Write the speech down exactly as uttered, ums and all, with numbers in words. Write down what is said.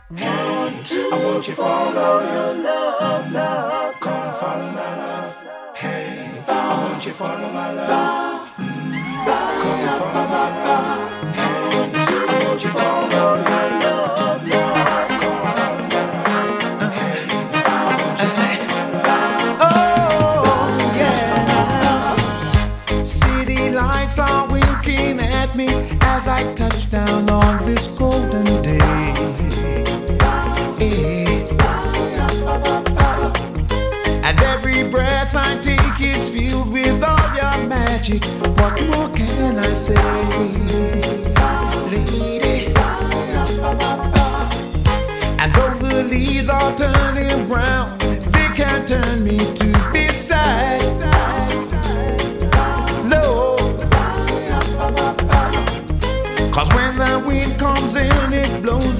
Hey, I want you to follow your love, love. Come follow my love. Hey, I want you to follow my love. Come follow my love. Hey, I want you to follow your love, love. Come follow my love. Hey, I want you to follow my love. Oh yeah. City lights are winking at me as I touch down on this golden day. And every breath I take is filled with all your magic. What more can I say, lady? And though the leaves are turning brown, they can't turn me to be sad. No, 'cause when the wind comes in, it blows